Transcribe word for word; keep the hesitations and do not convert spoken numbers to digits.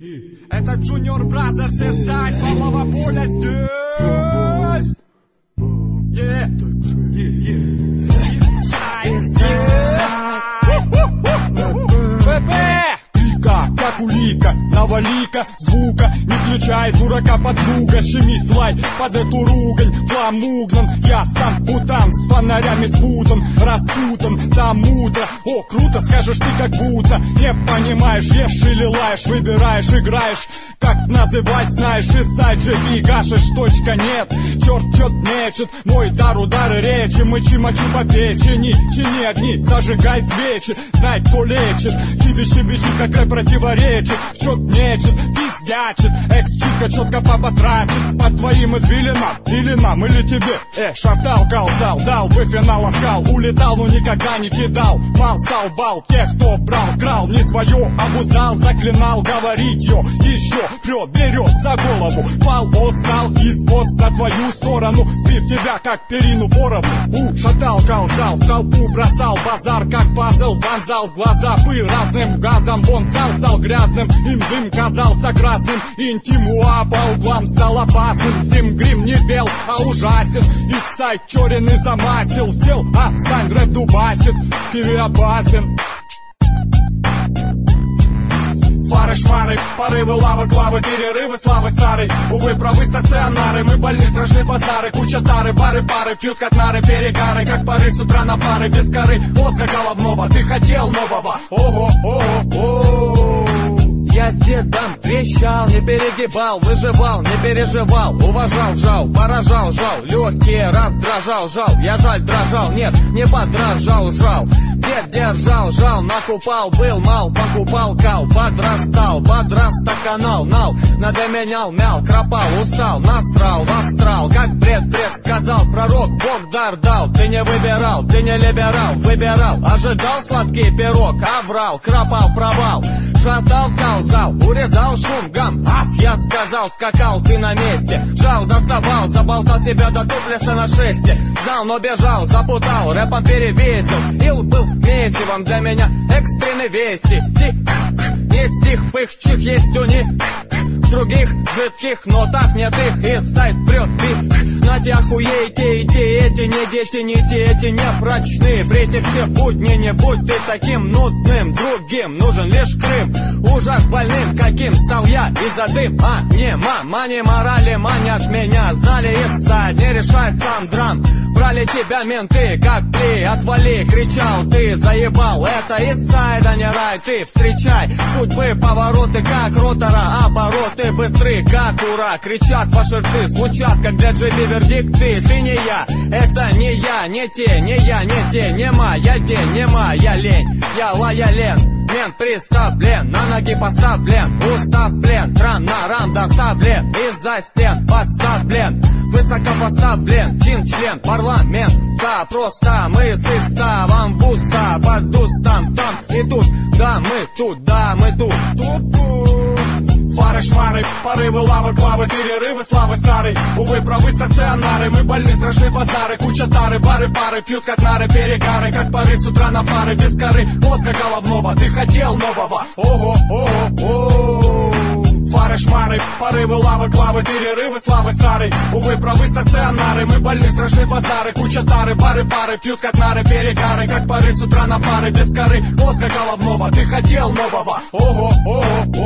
Это Junior Brothers, Эссайд, Павлова Поля здесь. Yeah, yeah, yeah. Эссайд, Клика, как улика, навали-ка звука, не включай дурака подруга, щеми слай под эту ругань, фламугнан, я сам путан, с фонарями спутан, распутан, там утро, о, круто, скажешь ты как будто, не понимаешь, ешь или лаешь, выбираешь, играешь, как называть знаешь, Эссайд же гашишь, точка нет, черт чет мечет, мой дар удары речи, мычи-мочи по печени, чини огни, зажигай свечи, знай, кто лечит, киви-щебечи, какая противоречит, чет нечет, пиздячит, экс-читка четко поботрачит, по твоим извилинам, или нам, или тебе, э, шатал, колзал, дал бы финал, оскал, улетал, но никогда не кидал, мал стал бал, тех, кто брал, крал, не свое, обуздал, заклинал, говорить ё, еще, прет, берет за голову, пал, остал, извоз на твою сторону, сбив тебя, как перину поровну, у, шатал, колзал, в толпу бросал, базар, как пазл, вонзал в глаза, пыль разным газом, вон зал стал грязным, им дым казался красным, интиму, а по углам стал опасным, Зим грим не пел, а ужасен, Эссайд черен и замасил, сел, а встань, рэп дубасит, киви опасен. Фары, шмары, порывы, лавы, клавы, перерывы, славы старой. Увы, правы стационары, мы больны, страшны базары. Куча тары, бары, пары, пьют как нары, перегары. Как пары с утра на пары, без коры, мозга головного. Ты хотел нового, ого, ого, ого. Я с дедом трещал, не перегибал, выживал, не переживал, уважал, жал, поражал, жал, легкие раздражал, жал, я жаль дрожал, нет, не подражал, жал, дед держал, жал, накупал, был мал, покупал, кал, подрастал, подрастал канал, нал, надоменял, мял, кропал, устал, насрал, вострал, как бред, бред, сказал пророк, Бог дар дал, ты не выбирал, ты не либерал, выбирал, ожидал сладкий пирог, аврал, кропал, провал, шатал, кал, зал, урезал шум, гам, аф, я сказал, скакал, ты на месте, жал, доставал, заболтал тебя до туплеса на шесте, знал, но бежал, запутал, рэпом перевесил, ил был месивом для меня, экстренные вести, стих, не стих, пых-чих, есть у них, в других жидких нотах нет их, Эссайд прет бит, на те охуеете, и те, эти, не дети, не те, эти не прочны, брейте все будни, не будь ты таким нудным, другим нужен лишь Крым, ужас больным, каким стал я из-за дым, а не мама, не морали манят меня, знали Эссайд, не решай сам драм, брали тебя менты, как пли, отвали, кричал, ты заебал, это Эссайд, а не рай, ты встречай, судьбы, повороты, как ротора, обороты быстры, как ура, кричат ваши рты, звучат, как для джи би вердикты, ты не я, это не я, не те, не я, не те, не моя день, не моя лень, я лоялен, мент приставлен, на ноги поставлен, устав плен, тран на ран доставлен, из-за стен подставлен, высоко поставлен, чин-член, парламент, да, просто мы с иставом в уста, под устом, там и тут, да, мы тут, да, мы тут, тут-тут. Фары, шмары, порывы, лавы, клавы, перерывы, славы старой. Увы, правы стационары, мы больны, страшны базары. Куча тары, бары, пары, пьют как нары, перегары. Как пары с утра на пары, без коры, мозга головного. Ты хотел нового, ого, ого, ого. Фары, шмары, порывы, лавы, клавы, перерывы, славы старой. Увы, правы стационары, мы больны, страшны базары. Куча тары, бары, пары, пьют как нары, перегары. Как пары с утра на пары, без коры, мозга головного. Ты хотел нового, ого, ого, ого.